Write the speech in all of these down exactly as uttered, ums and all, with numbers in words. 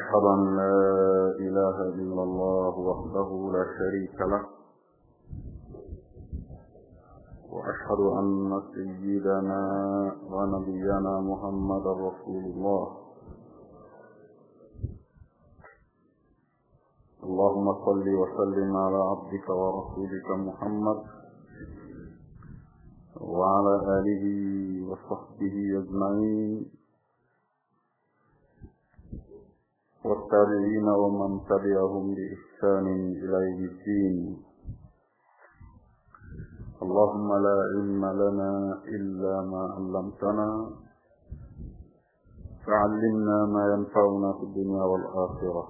وأشهد أن لا إله إلا الله وحده لا شريك له وأشهد أن سيدنا ونبينا محمد رسول الله. اللهم صل وسلم على عبدك ورسولك محمد وعلى آله وصحبه أجمعين والتابعين ومن تبعهم بإحسان إلى يوم الدين. اللهم لا علم لنا إلا ما علمتنا فعلمنا ما ينفعنا في الدنيا والآخرة.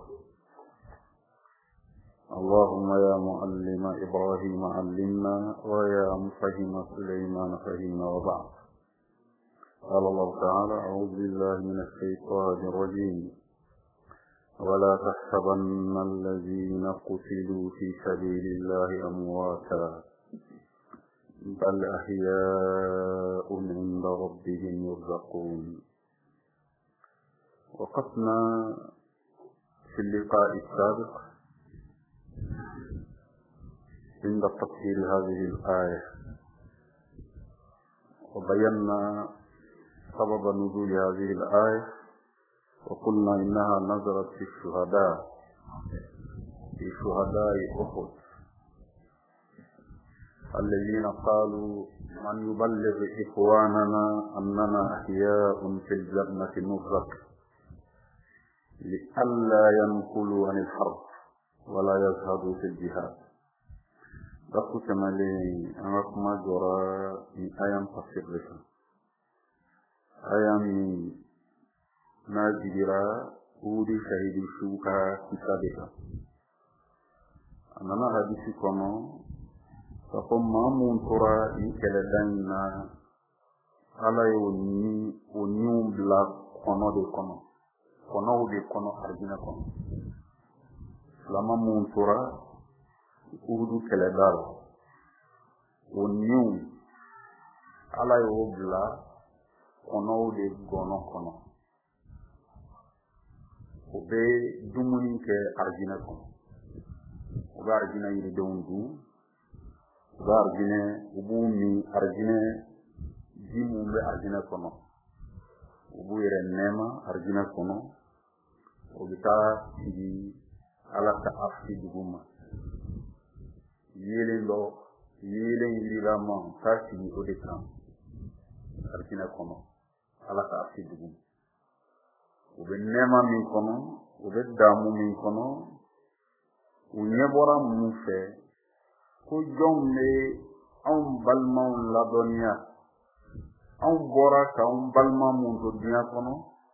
اللهم يا معلم إبراهيم علمنا ويا مفهم سليمان فهمنا. وبعد، قال الله تعالى: أعوذ بالله من الشيطان الرجيم: ولا تحسبن الذين قتلوا في سبيل الله أمواتا بل أحياء عند ربهم يرزقون. وقفنا في اللقاء السابق عند تفسير هذه الآية وبينا سبب نزول هذه الآية، وقلنا إنها نزلت في الشهداء في شهداء أحد الذين قالوا: من يبلغ إخواننا أننا أحياء في الجنة نرزق لئلا ينقلوا عن الحرب ولا يزهدوا في الجهاد. دكتور كمالي أنكما جرى من أيام تصرفها أيام ناجبرا ودي شهيد شوكا كتابها. أننا حديثي كنا فقم مامون ترى يكالدين على يوني ونيوم بلا كنا دي كنا كنا ودي كنا أرجنا كنا لما مون ترى uhudu kɛlɛ da la o niw ala y'o bila kɔnɔw de gɔnɔ kɔnɔ. O bɛ dumuni kɛ arijinɛ kɔnɔ, o bɛ arijinɛ yiridenw dun, o bɛ arijinɛ u b'u min arijinɛ ji mun bɛ arijinɛ kɔnɔ, u b'u yɛrɛ nɛɛma arijinɛ kɔnɔ. O bɛ taa sigi ala ka afi dugu ma. Yelen dɔ yelen yirilama k'a sigi o de kan arijinɛ kɔnɔ ala ka afi dugu. U bɛ nɛɛma min kɔnɔ, u bɛ daamu min kɔnɔ, u ɲɛ bɔra mun fɛ ko jɔnw bɛ anw balimaw ladɔnniya, anw bɔra k'anw balima mun to diɲɛ kɔnɔ,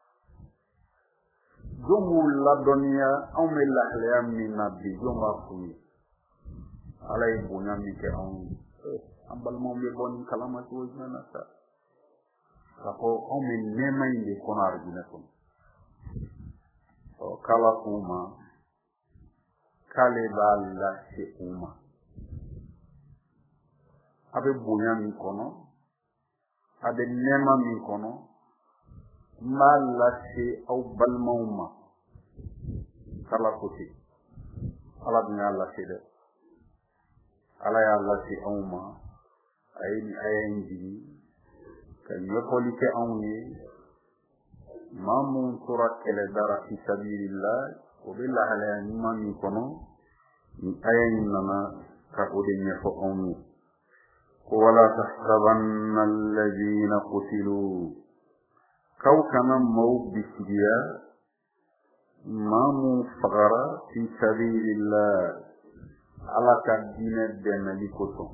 jɔn b'u ladɔnniya anw bɛ lahalaya min na bi, jɔn b'a f'u ye. Ala ye bonya min kɛ anw ye, an balimaw bɛ bɔ nin kalama cogo jumɛn na sa? K'a fɔ anw bɛ nɛɛma in de kɔnɔ arijinɛ kɔnɔ. Ɔ k'Ala k'u ma k'ale b'a lase u ma. A bɛ bonya min kɔnɔ, a bɛ nɛɛma min kɔnɔ, n b'a lase aw balimaw ma. K'Ala ko ten, Ala dun y'a lase dɛ. Ala y'a lase anw ma, a ye nin aya in jigi ka ɲɛfɔli kɛ anw ye. Maa mun tora kɛlɛdara fi sabilillah, o bɛ lahalaya ɲuman min kɔnɔ, nin aya in nana ka o de ɲɛfɔ anw ye. Ko wala tahsabanna alladhina qutilu, k'aw kana maaw bisigiya maa mun fagara fi sabilillah ala ka diinɛ dɛmɛli kosɔn.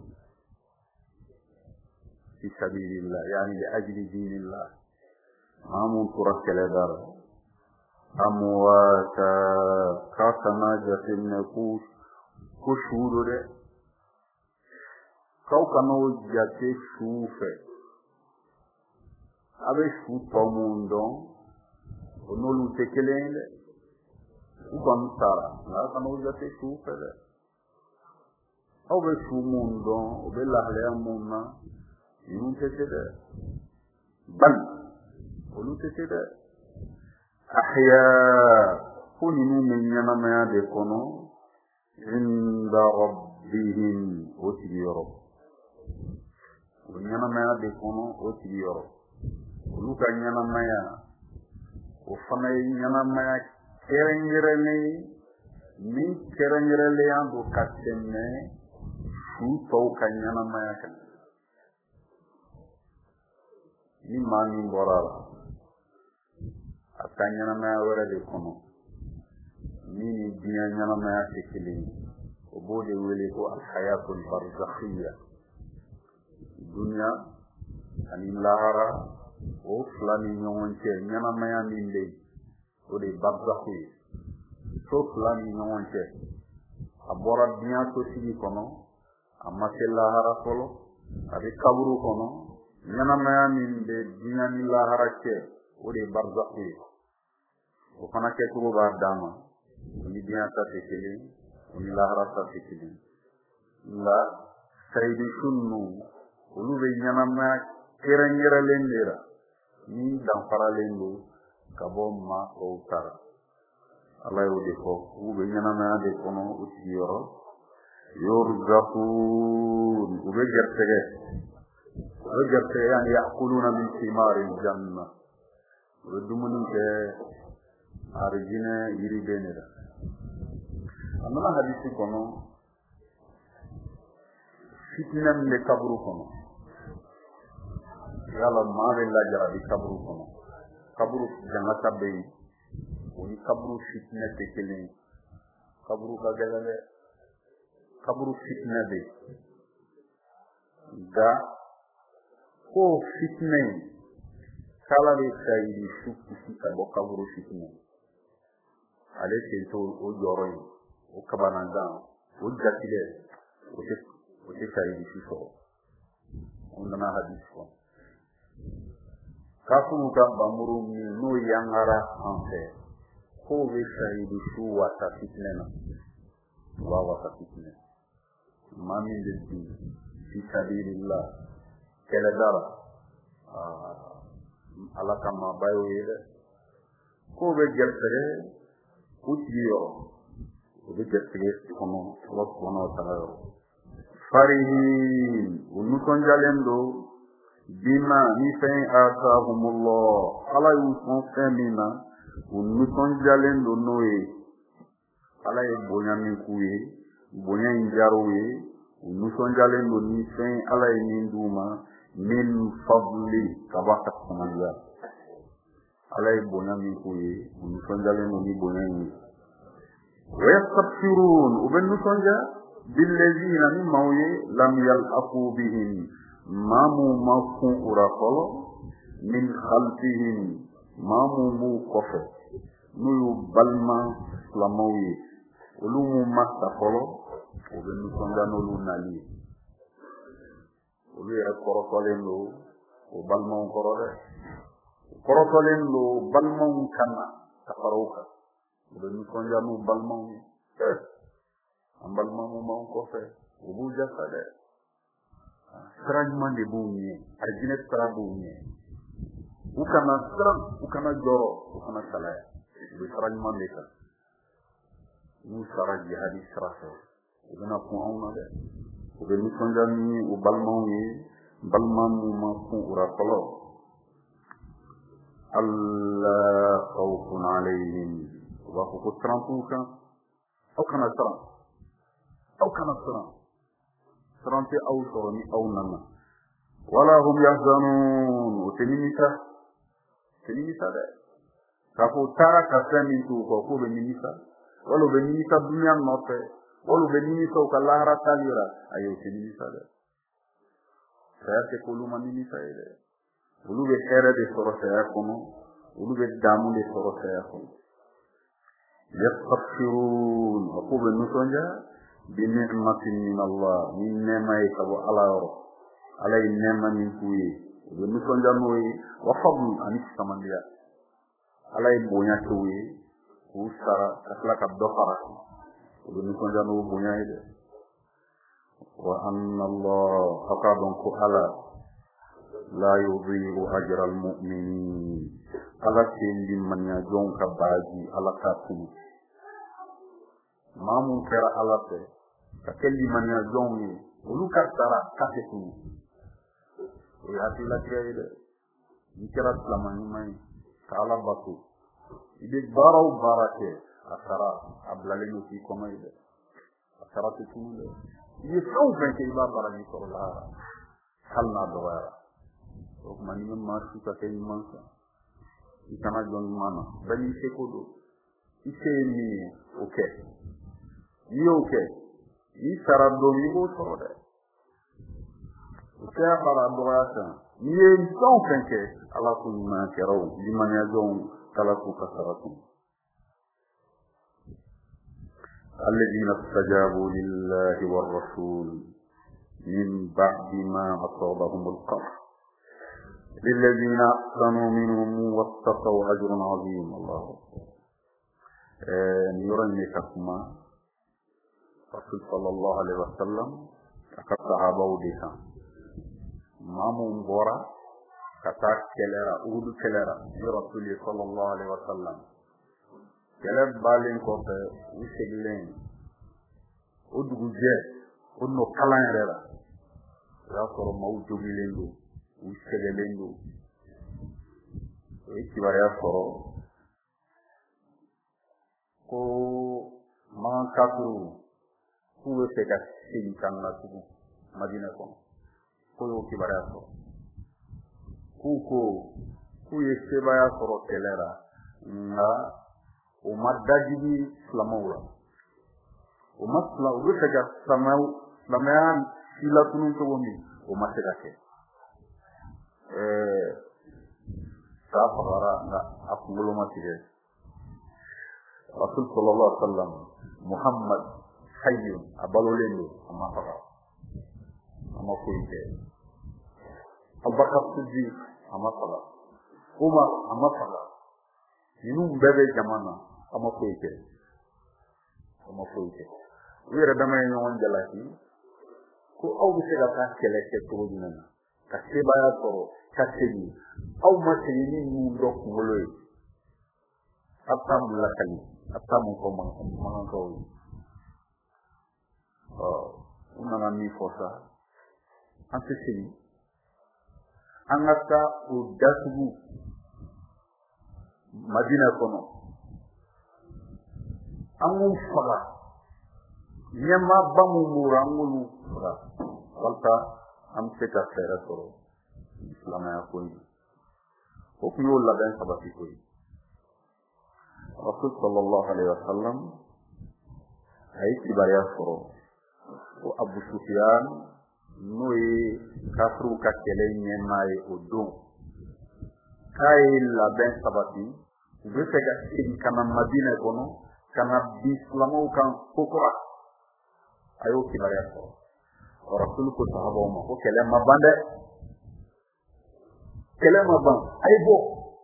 Fi sabilillah yani li ajli dinillah. Maa mun tora kɛlɛda la amwaata, k'a kana jateminɛ ko ko su do dɛ, k'aw kana o jate su fɛ. A bɛ su tɔ mun dɔn o n'olu tɛ kelen ye dɛ. U kɔni taara nka a kana o jate su fɛ dɛ. Aw bɛ su mun dɔn o bɛ lahalaya mun na, ninnu tɛ se dɛ. Bal olu tɛ se dɛ. Ahya funinu min yanamaya de kono inda rabbihim o tigi yɔrɔ o yanamaya de kono o tigi yɔrɔ olu ka yanamaya o fana ye yanamaya kɛrɛnkɛrɛnnen min kɛrɛnkɛrɛnnenya don ka tɛmɛ su tɔw ka yanamaya kan ni maa min bɔra la a ka yanamaya wɛrɛ de kɔnɔ min ni diɲɛ yanamaya tɛ kelen ye o b'o de wele ko alhayatul barzakhiya dunya ani lahara o fila ni ɲɔgɔn cɛ yanamaya min bɛ yen o de ye barzakhu ye so fila ni ɲɔgɔn cɛ a bɔra diɲɛ sosigi kɔnɔ a ma se lahara fɔlɔ a bɛ kaburu kɔnɔ yanamaya min bɛ diɲɛ ni lahara cɛ o de ye barzakhu ye o fana kɛcogo b'a dan ma o ni diɲɛ ta tɛ kelen o ni lahara ta tɛ kelen nka sayidu su ninnu olu bɛ yanamaya kɛrɛnkɛrɛnlen de la min danfaralen don ka bɔ maa tɔw ta la ala y'o de fɔ u bɛ yanamaya de kɔnɔ u sigiyɔrɔ yurzaqun u bɛ garisɛgɛ u bɛ garisɛgɛ yani ya'kuluna min thimari janna u bɛ dumuni kɛ arijinɛ yiriden de la a nana hadisi kɔnɔ fitinɛ min bɛ kaburu kɔnɔ yala maa bɛ lajarabi kaburu kɔnɔ kaburu jangata bɛ yen o ni kaburu fitinɛ tɛ kelen ye kaburu ka gɛlɛn dɛ kaburu fitinɛ bɛ yen nka ko fitinɛ in k'ala bɛ sayidi su kisi ka bɔ kaburu fitinɛ ale sen t'o o jɔyɔrɔ ye o kabanangan o jatigɛ o tɛ o tɛ sayidi su sɔrɔ o nana hadisi fɔ kafuru ka bamuru min n'o yangara an fɛ k'o bɛ sayidi su wasa fitinɛ na o b'a wasa fitinɛ maa min bɛ bin fi sabilillah kɛlɛda la ala ka maaba y'o ye dɛ k'o bɛ gɛrɛsɛgɛ u tigi yɔrɔ o bɛ gɛrɛsɛgɛ kɔnɔ ala subhanahu wa ta'ala yɔrɔ farihin u nisɔndiyalen don bima ni fɛn atahumullah ala y'u sɔn fɛn min na u nisɔndiyalen don n'o ye ala ye bonya min k'u ye bonya in diyar'u ye u nisɔndiyalen don ni fɛn ala ye min d'u ma min fadli kaba ka samaniya ala ye bonya min k'u ye u nisɔndiyalen don ni bonya in ye wa yastabshirun u bɛ nisɔndiya billazina ni maaw ye lam yalhaqu bihim maa mun ma kun u la fɔlɔ min khalfihim maa mun b'u kɔfɛ n'u y'u balima silamɛw ye olu mun ma sa fɔlɔ u bɛ nisɔndiya n'olu nali ye olu yɛrɛ kɔrɔtɔlen don o balimaw kɔrɔ dɛ kɔrɔtɔlen don balimaw kan na ka fara u kan u bɛ nisɔndiya n'u balimaw ye an balima mun b'an kɔfɛ u b'u jasa dɛ sira ɲuman de b'u ɲɛ arijinɛ sira b'u ɲɛ u kana siran u kana jɔrɔ u kana salaya u bɛ sira ɲuman de kan n'u sara jihadi sira fɛ u bɛna kun anw na dɛ u bɛ nisɔndiya ni u balimaw ye balima min ma kun u la fɔlɔ alla khawfun alayhim u b'a fɔ ko siran t'u kan aw kana siran aw kana siran siran tɛ aw sɔrɔ ni aw nana wala hum yahzanun o tɛ nimisa tɛ nimisa dɛ k'a fɔ taara ka fɛn min t'u kɔ k'o bɛ nimisa wala u bɛ nimisa dunuya nɔfɛ wala u bɛ nimisa u ka lahara taali la ayi o tɛ nimisa dɛ saya tɛ k'olu ma nimisa ye dɛ olu bɛ hɛrɛ de sɔrɔ saya kɔnɔ olu bɛ damu de sɔrɔ saya kɔnɔ yastabshirun a k'u bɛ nisɔndiya bi ni'matin min Allah ni nɛɛma ye ka bɔ ala yɔrɔ ala ye nɛɛma min k'u ye u bɛ nisɔndiya n'o ye wa fadl ani samandiya ala ye bonya k'u ye k'u sara ka tila ka dɔ fara u bɛ nisɔndiya n'o bonya ye dɛ wa anna Allah a k'a dɔn ko ala la yudhi'u ajra al-mu'minin ala tɛ limaniya jɔnw ka baraji ala t'a tunu mamu kera alate ka kelli mania jongi ulu kartara kasetu e hati la tiade ni kera lamani mai kala batu ide barau barake asara ablale no ki komaide asara tutude ye sau ben ke iba barani ko la halna doara o mani ma su ka ke mansa ikana jongi mana bani se kodo ise ni okay ni okay ni sarado ni bo sode o sea para doata ni en sau ben ke ala ku ma kero di mania jon kala ku kasaratu الذين استجابوا لله والرسول من بعد ما أصابهم القرح للذين أحسنوا منهم واتقوا أجر عظيم الله يرني كما رسول صلى الله عليه وسلم كتب صحابه وديها مامون بورا كتاب كلرا أود كلرا رسول صلى الله عليه وسلم كلام بالين كوته وسجلين ودغجه ونو كلان رلا يا صور موجو ميلندو وسجلندو ايكي يا صور ko man kakuru kuwe sega sin kanna tugu madina ko ko yo kibara so kuko kuye sebaya soro kelera nga o maddaji flamawla o masla o sega samaw lamayan sila tunun to woni o masega ke eh sa fara nga akulo masige Rasul sallallahu alaihi wasallam Muhammad hayyun abalolendo ama fara ama kuite Abubakar Siddiq ama fara Umar ama fara yinu bebe jamana ama kuite ama kuite wira damay ñewon jalati ko aw bi sega ka kele ke to dina ka sebaya toro ka sebi aw ma seyini ñu ndok ngoloy atam la kali atam ko man man ko oh una mi fosa ante sebi angata o dasugu madina kono amu faga nyama bamu murangulu faga walta am seka fere soro islam ya ko ni o kuyo la ben sabati ko Rasul sallallahu alaihi wasallam ay tibariya soro o Abu Sufyan noy kafru ka kele nyemaye odo kay la ben sabati be sega sin kana madina kono kana bislamo kan kokora ayo kibariya soro Rasul ko sahaba ma ko kele mabande kele maban aybo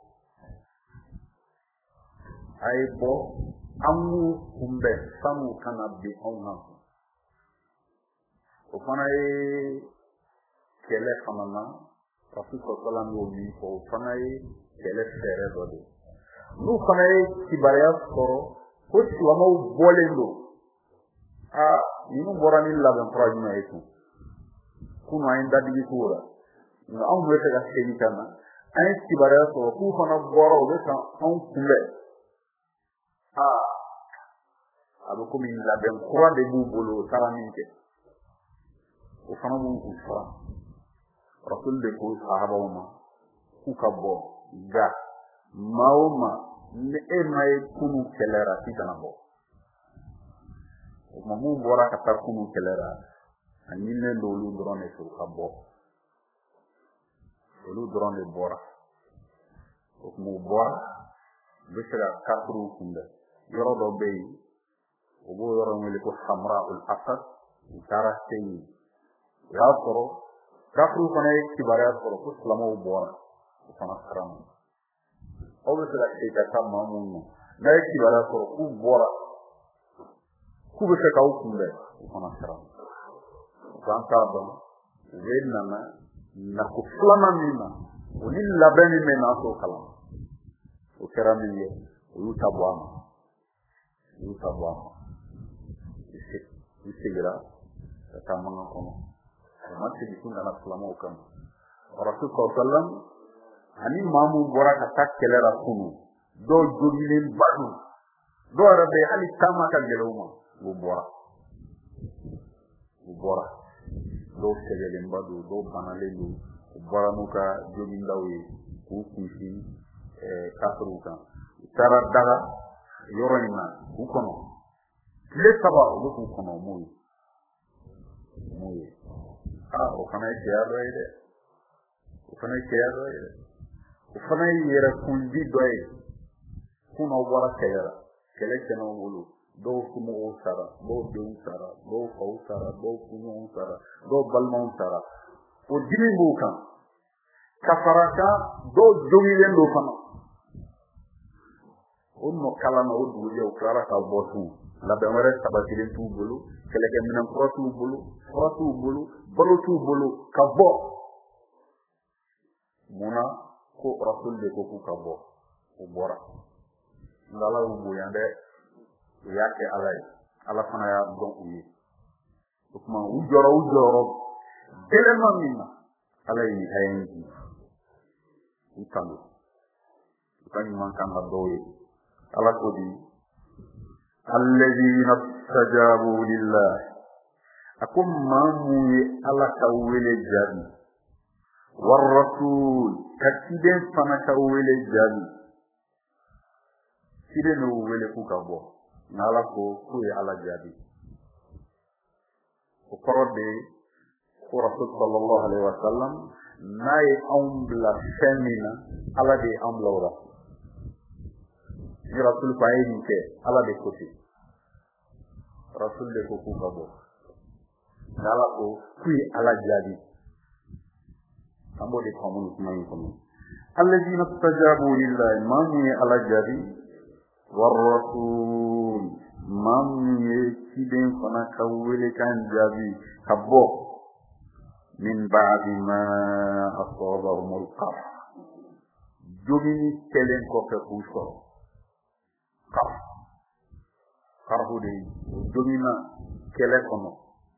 aybo amu kumbe samu kana bi ona o fanaye kele fanana Rasul sallallahu alaihi wasallam o fanaye kele fere dode nu fanaye kibariya soro ko silamo bolendo a yinu borani la ben projina etu kuno ay ndadi kura no am wete ga seni kana ay kibariya soro ku fana boro be tan on kumbe a abo ko min la ben kura de bu bolo taraminke o fana mu ku fara Rasul de ko sahaba ma ku kabbo ga mauma ne e may kunu kelera titanabo o mamu bora ka tar kunu kelera anine lolu drone so kabbo lolu drone bora o mu bora bisra katru kunde yoro do bey o bo yoro ngeli ko samra ul asad tarasteni ya soro katru kone kibara soro ko islamo bora o sana karam o bisra ke ta tamamu na kibara soro ku bora ku bisra ka kunde o sana karam santa ba wenna na ku flama mina o ni labeni mena so kala o keramiye o yutabwana yutabwana usigira tamanga kono mati bisunga na salama ukam rasul sallam ani mamu bora ka takkelera kunu do jogilin badu do rabe ali tamaka geloma go bora go bora do segelin badu do banalelu bora muka jogin dawi ku kushi eh kasruka tara daga yorina ku kono le saba do ku kono muy muy ah o kana ke yaroide o kana ke yaroide o kana yera kundi doy kuno bora kayara kele keno wulu do kumo usara do de usara do usara do kuno usara do balma usara o dimi bukan kafaraka do jogilen do fana onno kala no duuje o kala ka botu la be wara tabatilin tu bulu kele ke minam protu bulu protu bulu bolotu bulu ka bo muna ko rasul de ko ku ka bo o bora ngala u bu yande yake alay ala fana ya gon uyi kuma u joro u joro elema minna alay ni hayni utando utani man kan la doye ala kodi alladhina istajabu lillah akum mamu ala tawile jadi war rasul kakiden fana tawile jadi kide no wele ku kabo nala ko ku ala jadi ko korode ko rasul sallallahu alaihi wasallam nay ambla femina ala de ambla ora ni rasul bayi ke ala de koti rasul de ko ku kabo nala ko ku ala jadi ambo de komun kuma yin komun alladhina istajabu lillahi man ala jadi war rasul man yekiden fana kawele kan jadi kabo min ba'di ma asabahum al-qarh jogini kelen ko fe kuso qarh qarhu de jogina kele kono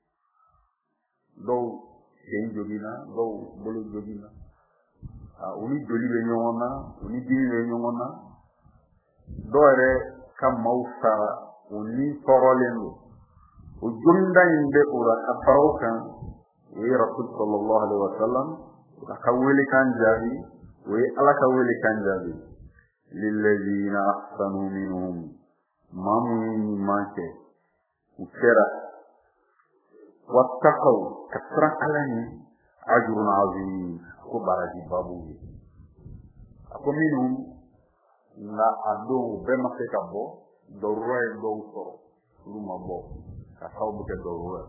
do den jogina do bolu jogina a uni doli be nyona uni dili be nyona dore kam mausa uni torolendo o junda inde ura kafarokan wi rasul sallallahu alaihi wasallam akawili kan jabi wi ala kawili kan jabi lilladheena ahsanu minhum mamun make ukera wattaqaw kasra alani ajrun azim ko baraji babu ako minhum na ado be make kabo do roy do so luma bo ka tawbu ke do roy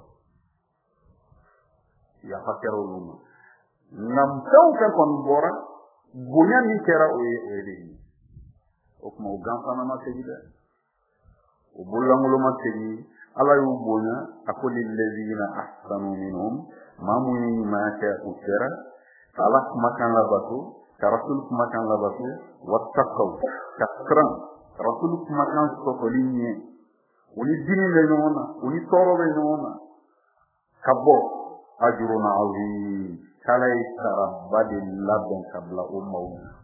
ya fakero luma nam tawka kon bora bunya ni kera o ede o mo gansana ma tegida o bulangulo ma tegi ala yu bunya akoli lezina ahsanu minhum mamu ma ka ukera ala makan la batu rasul makan la batu wattaqaw takram rasul makan so kolinye uni dini le nona uni toro le nona kabo ajrun azim kalay tarabadi labban qabla ummu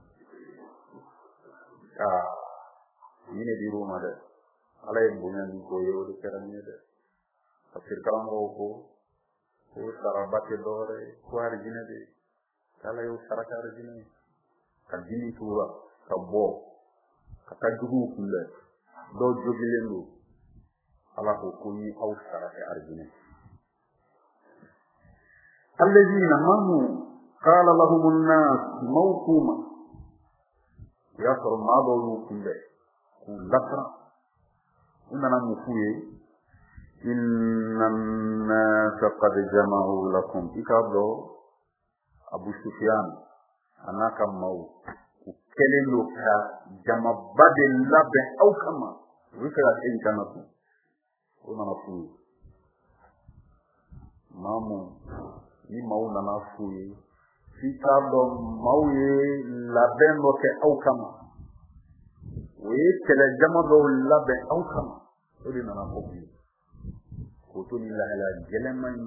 ah yine di roma de alay bunya ni ko yo de kerane de tafsir karam ko ko tarabati dore ko arjine de kalay saraka arjine kadini tuwa kabo katajugu kulle do jogilendu ala ko kuni aw saraka arjine الذين منوا قال لهم الناس موكوما يصر ما ضلوكم به لفرا إننا مفوية إن الناس قد جمعوا لكم إكابلو أبو سفيان أنا كمو وكلمو كجمع بعد اللبن أو كما وكلا إن كانت ومن مفوية مامو ni mau na nafuye fika do mauye laben lo ke aukama we tele jama do laben aukama odi na nafuye foto ni lahala geleman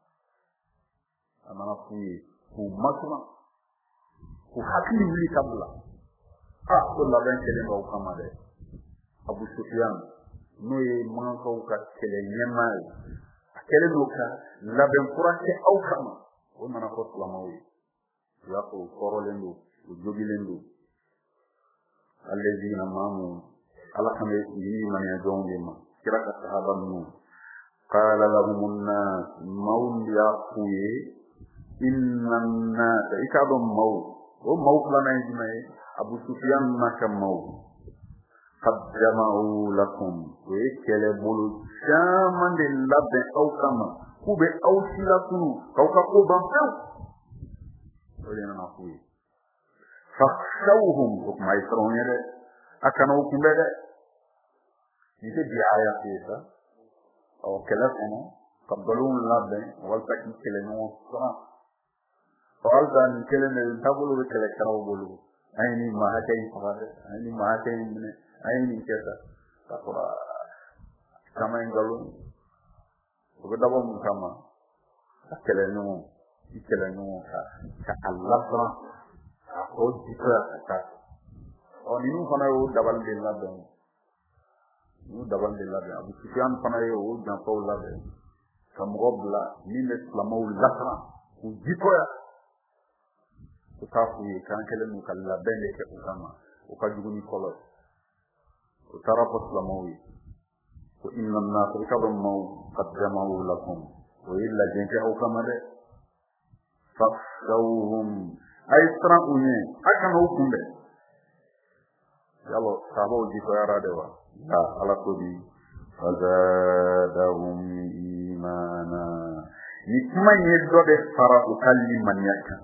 amana fuye ku makma ku hakili wili kabla ah to la ben kele ba ukamade Abu Sufyan no ye manka ka kele nyema kele doka la ben kurake au kama o mana ko slamawi ya ko korolendo jobilendo alladhina mamu ala kame yi man ya jonge ma kira ka sahaban nu qala lahum an-nas mawl yaquye inna an-nas ikadum maw o maw lana jimae Abu Sufyan maka maw qad jama'u lakum wa kele bulu jamande labbe aw kama kube aw silakunu kawka ko banfa oyena na kuye fakhshawhum hukma isronere akana hukumede nite biaya pesa aw kala kono qabbalun labbe wal takki kele no sa wal dan kele ne tabulu kele karaw bolu ayni ma hatay fare ayni ma hatay ne ayni kesa takora kama ingalo ko dabo mun kama kele no kele no ka Allah sa ko dikra ka o ni nu fana yo dabal de labbe nu dabal de labbe Abu Sufyan fana yo dan ko labbe kam gobla min islamu lakra ku dikra ko tafu kan kele nu kala bende ke kama o ka juguni kolo o tarafa islamawi ko inna an-nas kadammu qaddamahu lakum wa illa jinka au kama de fakhshawhum ay traune akana hukumbe yalo sabo di ko yara dewa ta ala ko di fazadahum imana ni kuma yeddo de fara ukalli man yakka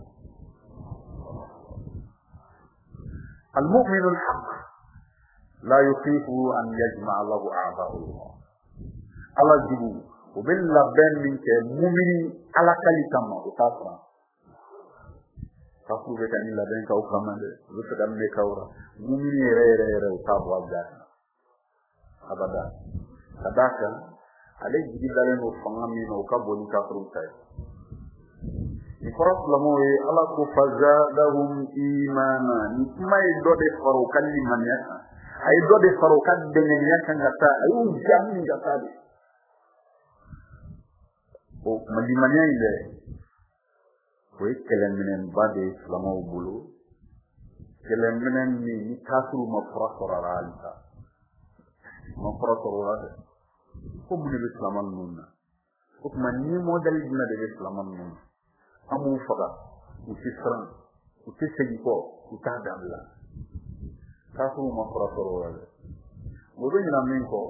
المؤمن الحق لا يطيق أن يجمع له أعضاء الله الله جبو وبالله بين منك مؤمن على كلمة وتفرح tafu be kan la ben ka o kamande lu ta dam me kawra mumini re re re ta bo abda abada sadaka ale jidi dalen o fangami no ka boni ka fru tay ni faras lamo e ala ko fazadahum imana ni may do de faro kalli man ya ay do de faro kad de ne ya kan ta ay u jami ga ta de o mali manya ile koy kelemenen bade islamo bulu kelemenen ni ni kasru ma frasora alta ma frasora de ko bu ne islaman nunna ko man ni model dina de islaman nunna amu faga u tisran u tisegi ko u ta damla kasru ma frasora de mo do ni na min ko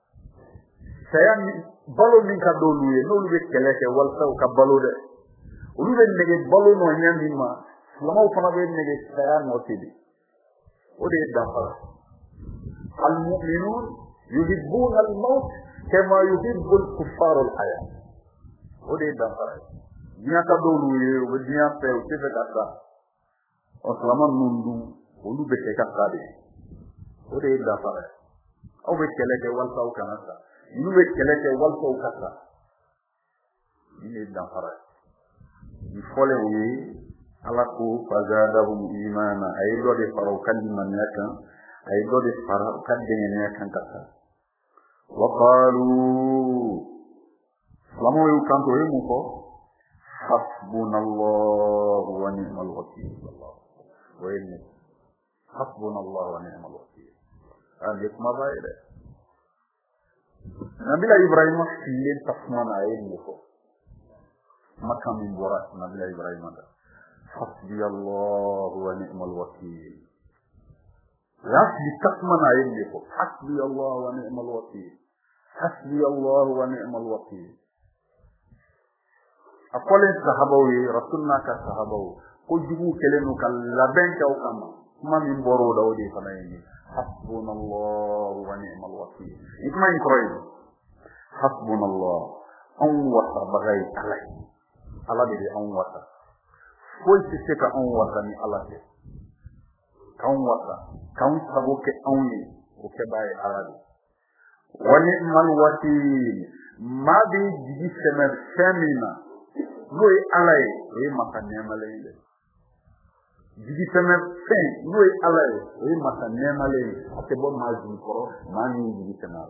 sayan balo min ka do luye no lu be keleke wal saw ka balo de ulu be nege balo no nyandi ma lama fana be nege saya no tibi ode dafa al mu'minun yuhibbuna al maut kama yuhibbu al kuffar al haya ode dafa nya ka do lu ye o nya pe o te kata o lama nundu ulu be te kata de ode dafa o be keleke wal saw kanasa ulu be keleke wal saw kata ni dafa di fole wi ala ko fazadahum imana ay do de faro kalman yakan ay do de faro kadde ne yakan kata wa qalu lamu yu kanto e mu ko hasbunallahu wa ni'mal wakeel wa inna hasbunallahu wa ni'mal wakeel ande kuma baide nabila ibrahim filin tasmana ay mu ko makam min borat nabi ibrahim ada hasbi allah wa ni'mal wakeel hasbi takman ayin ko hasbi allah wa ni'mal wakeel hasbi allah wa ni'mal wakeel akole sahabawi rasulna ka sahabawi ko jugu kelenu kal laben ka ukama kuma min boro dawdi fanayi hasbunallahu wa ni'mal wakeel ikma ikroy hasbunallah an wa sabagai alai ala de an wata ko ci se ka an wata ni ala de kan wata kan sabo ke an yi ko ke bai ala de wani man wati ma bi jigi semer femina no yi alay yi maka nemale yi jigi semer fen no yi alay yi maka nemale yi ate bo ma jigi koro ma ni jigi semer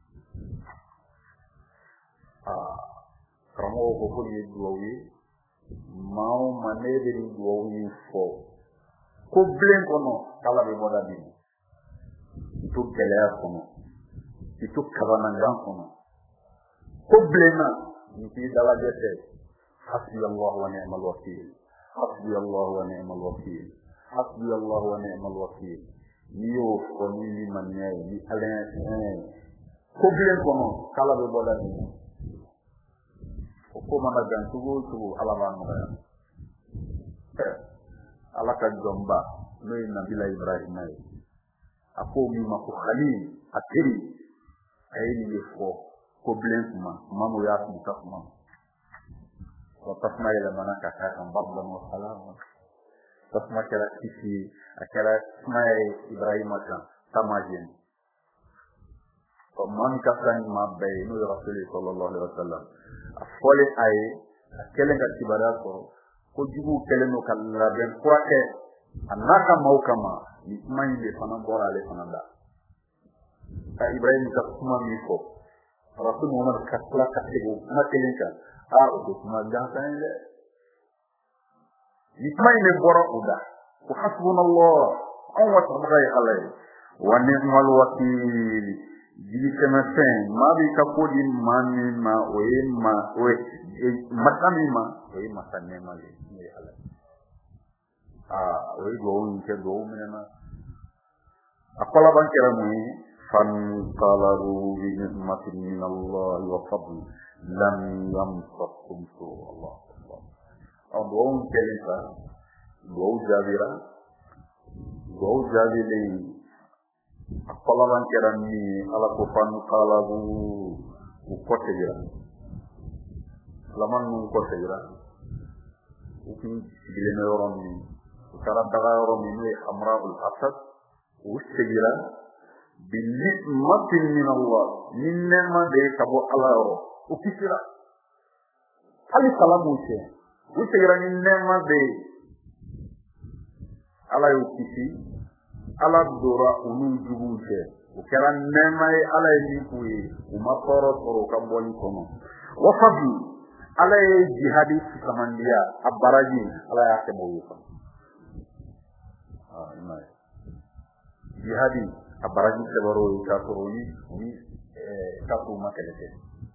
ah kamo ko ko ni duwi mao manede ni duwi fo ko blen kono kala be moda bi to kelea kono to kabanangan kono ko blena ni ti dala jete hasbi allah wa ni'mal wakeel hasbi allah wa ni'mal wakeel hasbi allah wa ni'mal wakeel ni yo ko ni man ñay ni alen ko blen kono kala be moda bi ko mana gan tugo tugo ala ba mo ala ka jomba noy nabila ibrahim ay ako mi ma ko khalil akiri ay ni fo ko blensma mamu ya mu tafma wa tafma ila manaka ka kan babba mo salama tafma kala kisi akala smay ibrahim kan tamajin ko man ka kan ma bay no rasul sallallahu alaihi wasallam afole ay akele ga tibara ko ko jugu kele no kala ben kwake anaka maukama ni mande fana borale fana da ta ibrahim ka kuma mi ko rasul muhammad kasla katibu matelinka a ko kuma da tan le ni mande boro uda ko hasbunallah an wa tabai alai wa ni'mal wakeel jigi kemefen ma bi ka ko di mani ma o ma o matami ma o masanne ma le ni alai ah we go on ke go menena akola ban kera mu fan qalaru bi ni'matin min Allah wa fadl lam yamsakum su Allah abo on kelita go javira go javile akola ban kera ni ala ko fan qalaru ku kote gira laman nu kote gira ukin gilene yoron ni kala tagaro minni amra'ul asad ustigira bil ni'matin min Allah minna ma de kabo alaro ukisira ali salamu che ustigira minna ma de ala ukisi ala dora unu jugu che ukera nema ala ni kuyi uma toro toro kamboni kono wa fadl ala jihadi kamandia abaraji ala yake moyo Imai. Jihadi abaraji sebaro katoroni ni kapu makelete.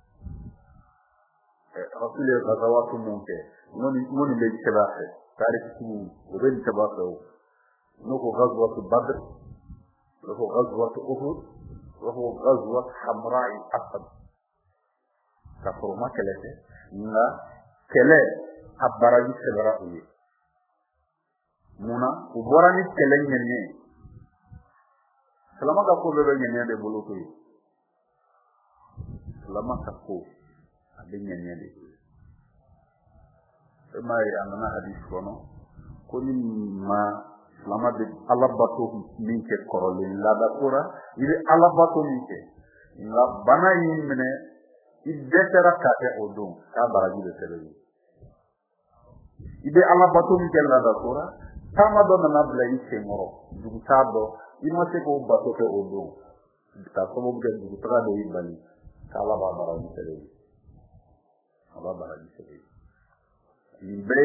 Rasulullah gazawatu munke noni noni le sebaxe tarikh tu ren sebaxe noko gazwatu badr noko gazwatu uhud noko gazwat hamra'i asad kapu makelete na kele abaraji sebaro ni muna uborani kelenyenye selama ka ko bebe nyenye de boloto yi selama ka ko ade nyenye de mai anana hadith kono ko ni ma selama de alabato min ke korole la da ora ile alabato min ke la bana yi mene idetera ka te odon ka baraji de sele ide alabato min ke la da ora tama do na bla ise moro dugu tado ino se ko bato ke odo ta ko mo gel dugu tra do ibali kala ba bara ni tele ala bara ni tele imbe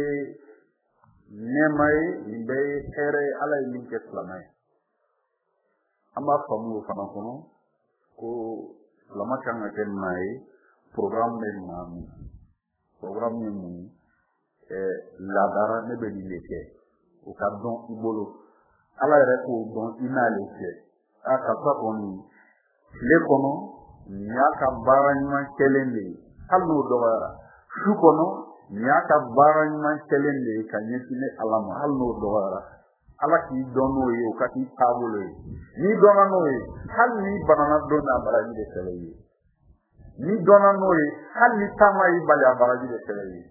nemai imbe ere ala ni ke slamai ama famu fana kono ko lama kan ngaten mai program men mami program men mu eh la dara ne be ni leke o ka don ibolo ala re ko don inale ke aka pa koni le kono nyaka baranyma kelende halu dowara su kono nyaka baranyma kelende kanyesine alama halu dowara ala ki dono yo kati tabule ni donano e halni banana dona baraji de seleyi ni donano e halni tamai bala baraji de seleyi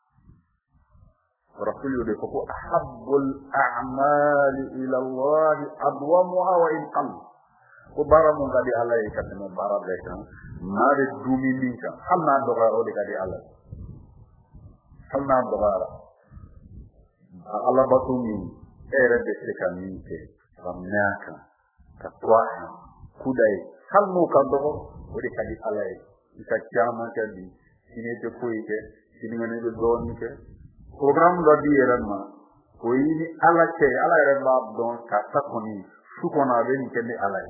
رسول الله يقول أحب الأعمال إلى الله أدومها وإن قل ko bara mun gadi Allah e katama bara be kan mare dumi min kan halna doga o de gadi Allah halna doga Allah batu min ere de sekaminte ramnaka katwa kudai halmu kan dogo o de gadi Allah e ika chama kadi sine te koyke sine ngene do donke program do di eranma koyi ni Allah ke Allah e ba don ka takoni su kona be ni kende Allah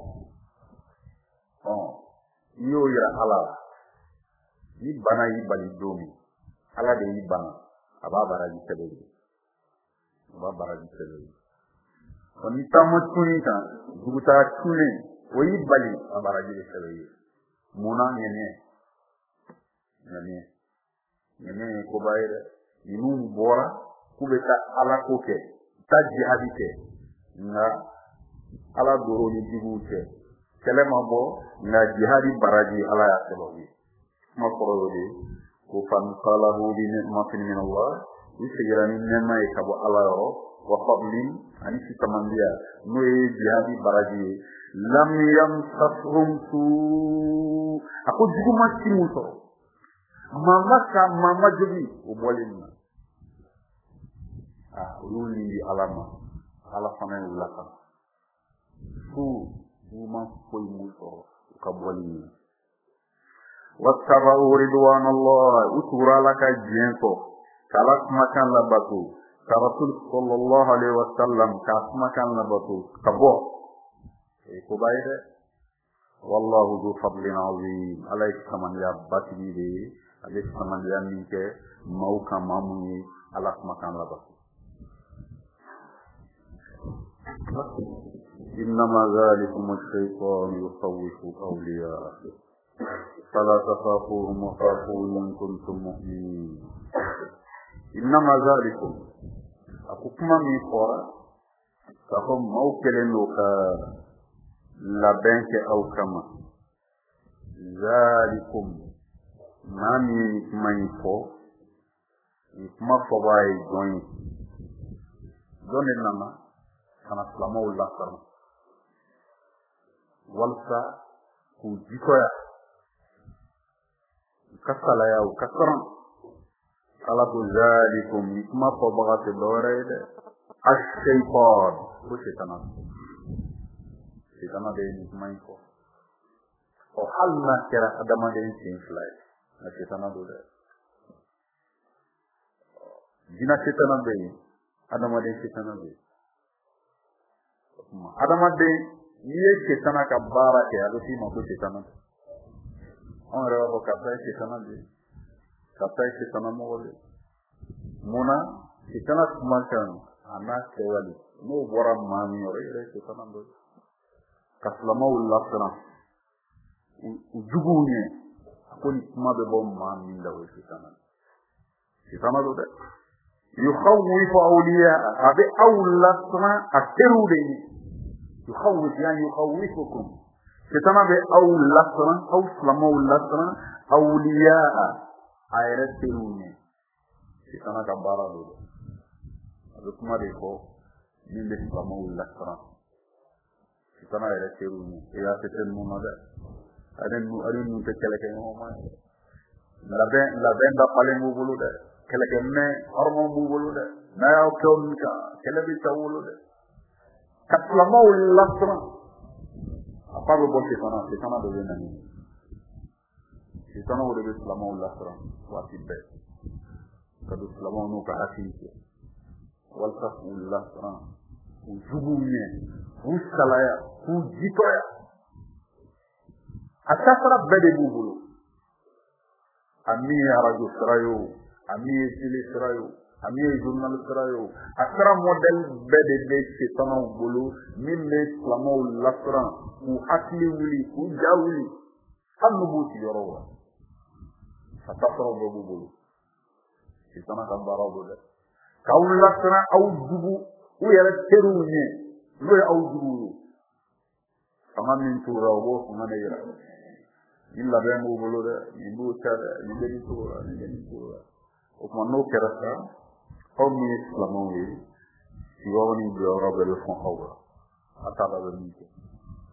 oh yo ya Allah ni bana yi bali domi Allah de yi bana aba baraji tebe aba baraji tebe oni tamu tuni ta gubuta tuni o yi bali abaraji tebe muna ngene ngene ngene ko bayre inu bora kubeta ala koke ta jihadite nga ala doro ni dibute kelema bo nga jihadi baraji ala ya sebawi ma korode ko fan qalahu bi ni'matin min Allah yusirani nema e kabo ala ro wa fadlin ani sitamandia no e jihadi baraji lam yamsafhum su ako juguma timuto mama ka mama jogi o bolina ah ululi alama ala fana ulaka su uma foi muito kaboli wattaba ridwan Allah utura laka jento kalak makan labatu rasul sallallahu alaihi wasallam kas makan labatu kabo e ko bayde wallahu du fadlin azim alayka man ya batidi alayka man ya minke mauka mamuni alak makan labatu إنما ذلكم الشيطان يخوف أولياءه فلا تخافوهم وخافون إن كنتم مؤمنين إنما ذلكم أكما من فورا فهم موكلين لك لبنك أو كما ذلكم ما من فور إكما فواي جوين جون إنما kana salama wala sarma walsa ku jikoya kasala ya kasran ala ku zalikum ikma fa bagat dorede ash-shaytan ku shaytan shaytan de ni mai ko o halna kera adama de sin fly na shaytan do de dina shaytan de adama de shaytan de adama de ye ketana ka bara ke ado si mako ketana on rewa ko kapay ketana de kapay ketana mo wole muna ketana kumantan ana kewali no bora mami ore re ketana do kaslama ullasana ujugune akoni kuma be bom mami da wo ketana ketana do de yukhawwifu awliya abi awlasana aterude يخوف يعني يخوفكم كتما بأولسنا أو سلم أولسنا أولياء أيرتلوني كتما كبارا دولو أذكما ديكو من بسلم أولسنا كتما أيرتلوني إذا تتنمونا ده أدنو أدنو تكالك يوما لبين لبين دا قلن بولو ده كالك يمني أرمان بولو ده نا يوكيو منك كالبي تاولو ده katlama ulasra apa bo sitana sitana do nani sitana wo de islama ulasra watibe kadu islama no ka asinte wal kafu ulasra ujubunye usalaya ujitoya atasra bede bubulu ami araju srayo ami sili srayo ami journal srayo akra model bede be setana bulu min le islamo lasra ku akli wuli ku jawli hanu buti yorowa atasra bubulu setana ka barabu de kaul lasra au dubu u yara terunye lo au dubu kama min turawo kuma ne yara illa be mo bulu de ibu tare ni de tura ni de tura o kuma no kerasa o mi islamo wi si woni bi oro be fon hawa ataba be mi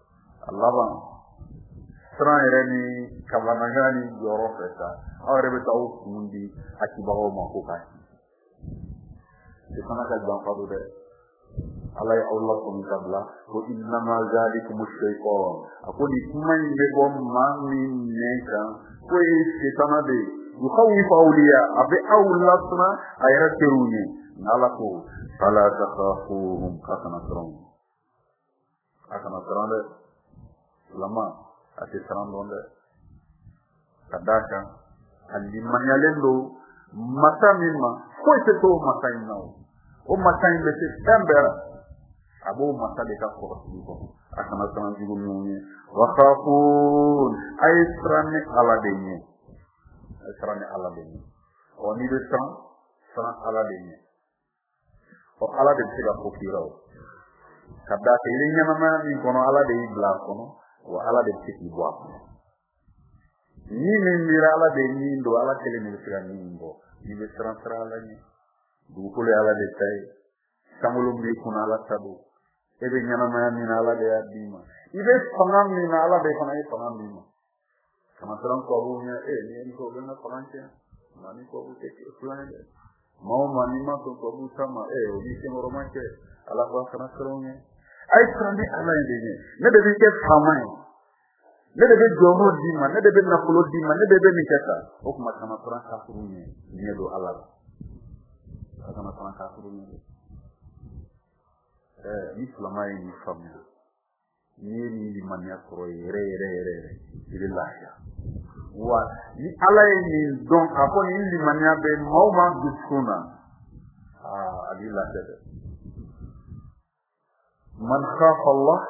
laban siran yɛrɛ ni kabanaga ni jɔyɔrɔ fɛ sa aw yɛrɛ bɛ taa aw kun di a kibagaw ma ko k'a ci fana ka janfa don dɛ ala ye aw lasɔmi ka bila ko innama zalikum shaytan a ko nin kuma in bɛ bɔ maa min nɛn kan ko ye setana de ye yukhawwifu awliya a bɛ aw lasɔnna a yɛrɛ teriw ye n'ala ko fala takhafuhum a kana siran a kana siran dɛ lama a tɛ siran dɔn dɛ ka d'a kan a limaniyalen don masa min ma foyi tɛ to o masa in na o o masa in bɛ se fɛn bɛɛ la a b'o masa de ka kɔlɔsili kɔnɔ a kana siran jugu ninnu ye wa khafun a ye siran ni ala de ɲɛ a ye siran ni ala de ɲɛ ɔ n'i bɛ siran siran ala de ɲɛ ɔ ala de bɛ se ka ko k'i la o ka d'a kan i bɛ ɲɛnamaya min kɔnɔ ala de y'i bila a kɔnɔ wa ala de bɛ se k'i bɔ a kɔnɔ ni min mira ala de min do ala kelen de bɛ se ka min bɔ n'i bɛ siran siran ala ɲɛ dugukolo ye ala de ta ye sankolo b'i kunna ala ta don e bɛ ɲɛnamaya min na ala de y'a d'i ma i bɛ fanga min na ala de fana ye fanga min ma kana siran tubabuw ɲɛ e ni ye nin kɛ o bɛ n ka fanga tiɲɛ maa ni tubabu tɛ filan ye dɛ maa o maa n'i ma sɔn tubabuw ta ma e o b'i senkɔrɔma kɛ ala ko a kana siran o ɲɛ a ye siran ni ala ye de ɲɛ ne de bɛ kɛ faama ye ne de bɛ jɔyɔrɔ d'i ma ne de bɛ nafolo d'i ma ne de bɛ nin kɛ tan o tuma kana siran kafuru ɲɛ ɲɛ don ala la a kana siran kafuru ɲɛ ɛɛ ni filama ye nin faamuya n'i ye nin limaniya sɔrɔ yɛrɛ yɛrɛ yɛrɛ yɛrɛ i bɛ lafiya wa ni ala ye nin dɔn k'a fɔ nin limaniya bɛ maaw ma dusukun na aa a b'i lafiya dɛ man khafa Allah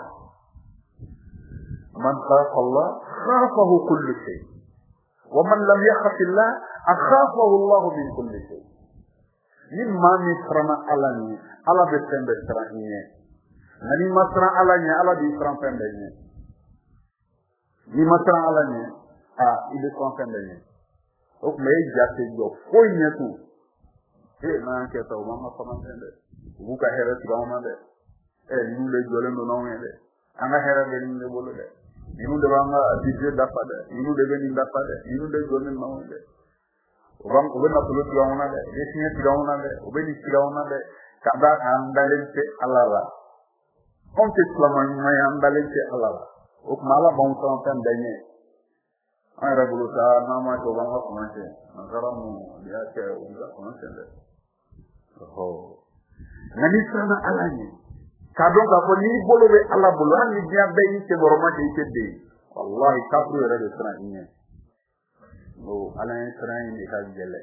من خاف الله خافه كل شيء ومن لم يخف الله أخافه الله من كل شيء مما مسرنا على ني على بسم بسرانية نني مسرنا على ني على بسران فندني ني مسرنا على ني آه إذا سران فندني أو ما يجاتي جو فوي نيتو إيه ما كتا وما سران فندني وبوكا هيرت باوما ده إيه نولي جولن دوناوي ده أنا هيرت بني بولو ده inu de banga budget dafa de inu de beni dafa de inu de gonen mawo de obam ko be na tulo tigauna de de sinya tigauna de obeni tigauna de kada andalente alala on te islaman may andalente alala ok mala bon son tan danye ay reguluta nama to banga commencer ngaramu dia ke unga commencer de ho nani sana alani kadon ka ko ni bolo be ala bolo ni dia be ni te boroma te te de wallahi kafru yere de sana ni no ala en sana ni ka jelle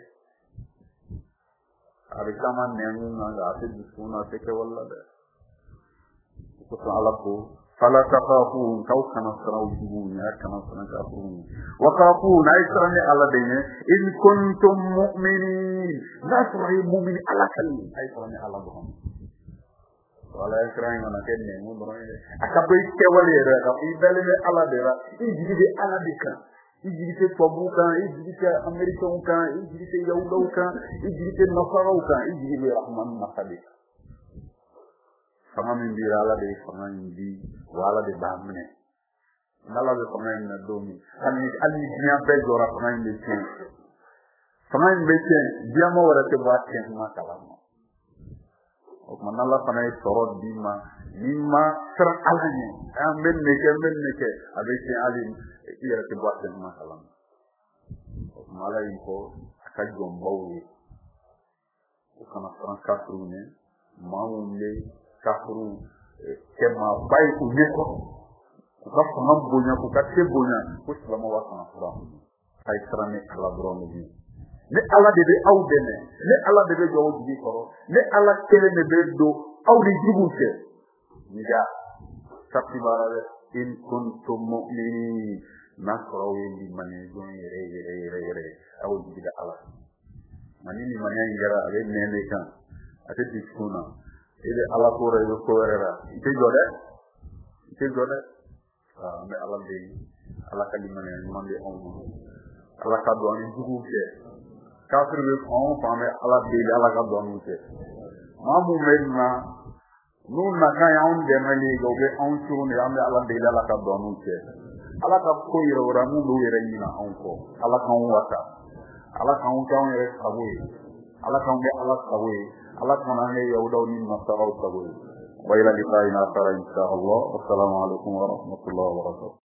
ari kama nenu na ga te disuna te ke walla de ko ala ko fala taqafu kaw kana sarau jibu ni kana sana kafru wa qafu na israni ala de ni in kuntum mu'minin nasri mu'min ala kalli ay sarani ala bo wala Israel na kenne mu bro akabe kewale re ka ibele me ala de ra ijiri de ala de kan ijiri te tobu kan ijiri te amerika kan ijiri te yahuda kan ijiri te nasara kan ijiri be rahman nasabi sama min bi ala de sama min bi wala de bamne nala de sama min na domi ani ali dia be jora sama min de sama min be dia mo wara te ba ke ma kalama o manala fana toro dima nimma sar alani am ben ne ke ben ne ke avec alim ira te boite ma salam o malay ko akajom bawwe o kana fran kafru ne maunle kafru ke ma bay ko ne ko ko fa ngam bonya ko ka te bonya ko salama wa sana fura ay sarane ala drone bi ne ala de be aw dene ne ala de be jowo di ko ne ala kele ne be do aw di jibute niga sabibara in kuntum mu'minin nasraw li man yun yere yere yere yere aw di da ala manini man yan gara ale ne ne kan ate diskuna ile ala ko re ko rera ite jode ite jode ah me ala de ala kalimane man de on ala ka do ani jibute kafir be on fame ala de ala ka do anute mamu menna nun na kan yaun de mali go be on turu ne ambe ala de la ka do nun ce ala ka ko yoro ra mun do yere ni na on ko ala kan wata ala kan kan yere sabu ala kan be ala sabu ala kan ne yawdaw ni masaraw sabu wa ila liqa'ina tara insha Allah assalamu alaikum wa rahmatullahi wa barakatuh